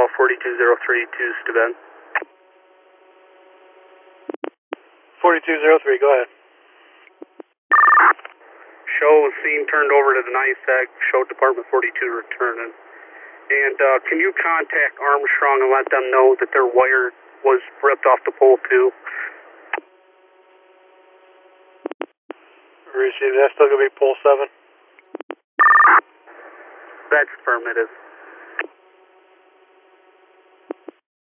4203 to Steven. 4203, go ahead. Show scene turned over to the NISAC, show Department 42 returning. And can you contact Armstrong and let them know that their wire was ripped off the pole too? Receive, that's still going to be pole 7? That's affirmative.